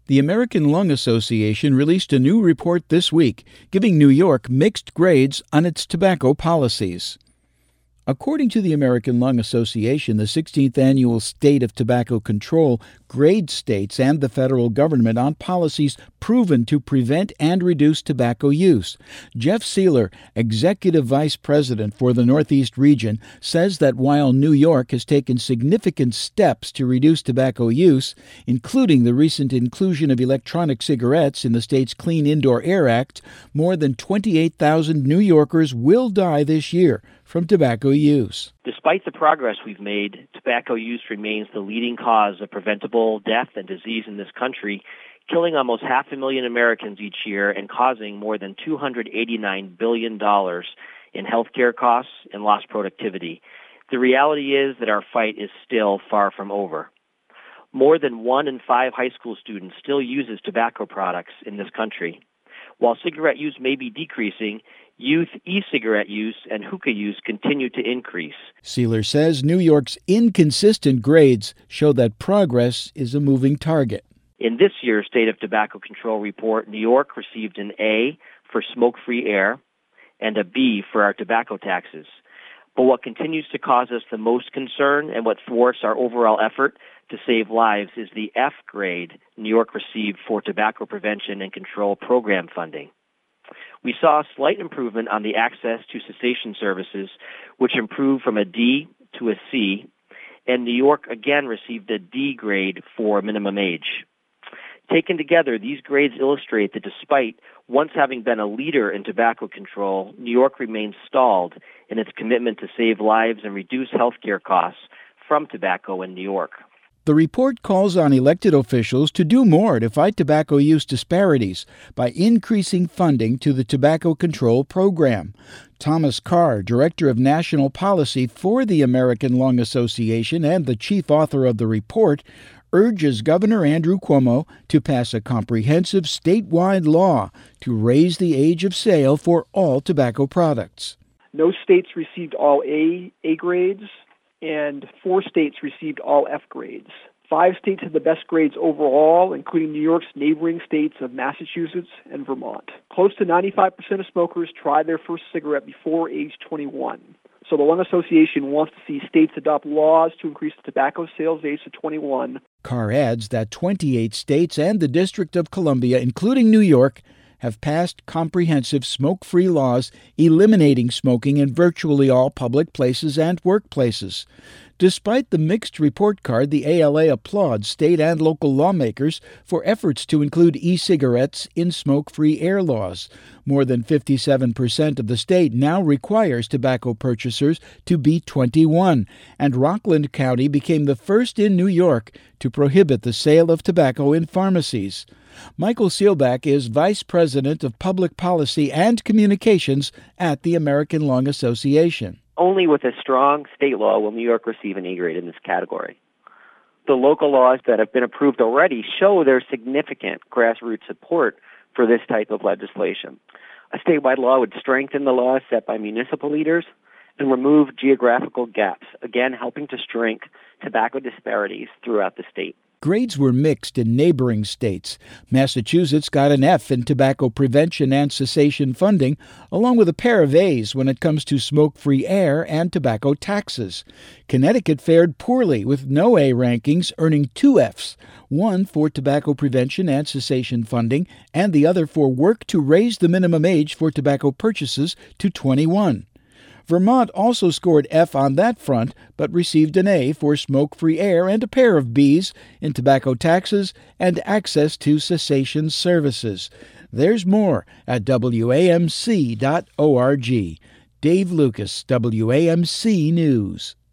The American Lung Association released a new report this week, giving New York mixed grades on its tobacco policies. According to the American Lung Association, the 16th annual State of Tobacco Control grades states and the federal government on policies proven to prevent and reduce tobacco use. Jeff Seeler, Executive Vice President for the Northeast region, says that while New York has taken significant steps to reduce tobacco use, including the recent inclusion of electronic cigarettes in the state's Clean Indoor Air Act, more than 28,000 New Yorkers will die this year from tobacco use. Despite the progress we've made, tobacco use remains the leading cause of preventable death and disease in this country, killing almost 500,000 Americans each year and causing more than $289 billion in healthcare costs and lost productivity. The reality is that our fight is still far from over. More than 1 in 5 high school students still uses tobacco products in this country. While cigarette use may be decreasing, youth e-cigarette use and hookah use continue to increase. Seeler says New York's inconsistent grades show that progress is a moving target. In this year's State of Tobacco Control report, New York received an A for smoke-free air and a B for our tobacco taxes. But what continues to cause us the most concern and what thwarts our overall effort to save lives is the F grade New York received for tobacco prevention and control program funding. We saw a slight improvement on the access to cessation services, which improved from a D to a C, and New York again received a D grade for minimum age. Taken together, these grades illustrate that despite once having been a leader in tobacco control, New York remains stalled in its commitment to save lives and reduce healthcare costs from tobacco in New York. The report calls on elected officials to do more to fight tobacco use disparities by increasing funding to the Tobacco Control Program. Thomas Carr, Director of National Policy for the American Lung Association and the chief author of the report, urges Governor Andrew Cuomo to pass a comprehensive statewide law to raise the age of sale for all tobacco products. No states received all A grades, and 4 states received all F grades. 5 states had the best grades overall, including New York's neighboring states of Massachusetts and Vermont. Close to 95% of smokers tried their first cigarette before age 21. So the Lung Association wants to see states adopt laws to increase the tobacco sales age to 21. Carr adds that 28 states and the District of Columbia, including New York, have passed comprehensive smoke-free laws eliminating smoking in virtually all public places and workplaces. Despite the mixed report card, the ALA applauds state and local lawmakers for efforts to include e-cigarettes in smoke-free air laws. More than 57% of the state now requires tobacco purchasers to be 21, and Rockland County became the first in New York to prohibit the sale of tobacco in pharmacies. Michael Seelbach is Vice President of Public Policy and Communications at the American Lung Association. Only with a strong state law will New York receive an A grade in this category. The local laws that have been approved already show their significant grassroots support for this type of legislation. A statewide law would strengthen the laws set by municipal leaders and remove geographical gaps, again helping to shrink tobacco disparities throughout the state. Grades were mixed in neighboring states. Massachusetts got an F in tobacco prevention and cessation funding, along with a pair of A's when it comes to smoke-free air and tobacco taxes. Connecticut fared poorly with no A rankings, earning 2 Fs, one for tobacco prevention and cessation funding, and the other for work to raise the minimum age for tobacco purchases to 21. Vermont also scored F on that front, but received an A for smoke-free air and a pair of Bs in tobacco taxes and access to cessation services. There's more at WAMC.org. Dave Lucas, WAMC News.